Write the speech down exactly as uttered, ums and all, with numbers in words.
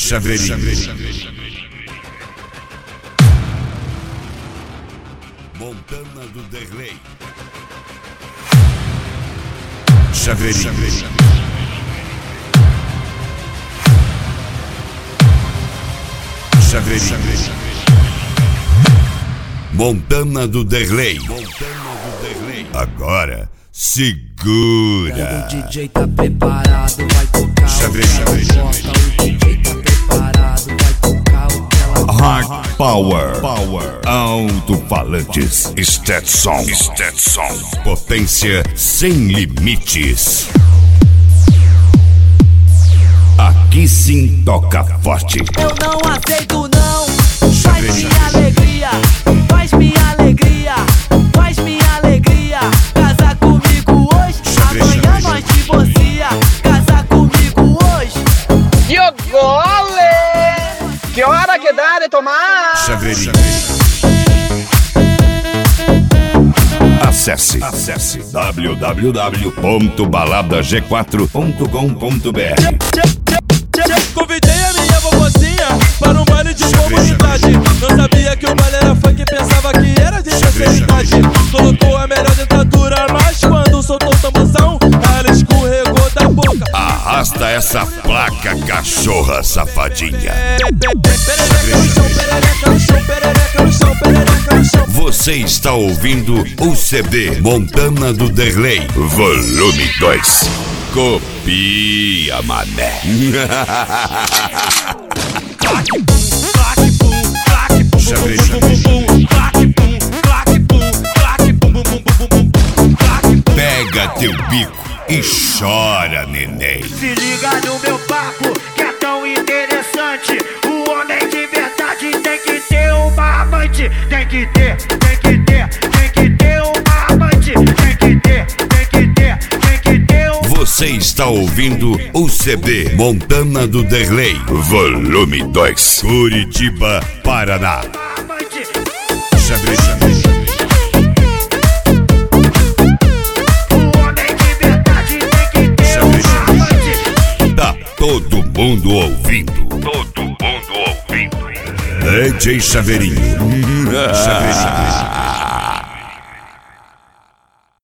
Chaveirinho. Montana do Derlei. Chaveirinho. Chaveirinho. Montana do Derlei. Montana do Derlei. Agora segura. O D J tá preparado, vai tocar. Chaveirinho. O D J tá preparado, vai tocar o que ela Hard Power. Power. Alto-falantes. Stetson. Stetson. Potência sem limites. Aqui sim toca forte. Eu não aceito não. Faz minha alegria, faz minha alegria, faz minha alegria. Casar comigo hoje, amanhã nós divorcia. Casar comigo hoje. Que gole! Que hora que dá de tomar? Chaveirinho. Acesse, acesse w w w ponto balada g quatro ponto com ponto b r. Convidei a minha vovozinha para um baile de comunidade. Não sabia que o baile era funk, pensava que era de terceira idade. Colocou a melhor dentadura, mas quando soltou o tamborzão, ela escorregou da boca. Arrasta essa placa, cachorra safadinha. Você está ouvindo o C D Montana do Derlei, volume dois. Copia, mané. Pega teu bico e chora, neném. Se liga no meu papo, que é tão interessante. O homem de verdade tem que ter uma amante. Tem que ter, tem que ter, tem que ter uma amante. Tem que ter, tem que ter, tem que ter uma... Você está ouvindo o C D Montana do Derlei, volume dois. Curitiba, Paraná. amante. Chaveirinho. O homem de verdade tem que ter uma amante. Tá todo mundo ouvindo. Todo mundo ouvindo. D J Chaveirinho. Chaveirinho.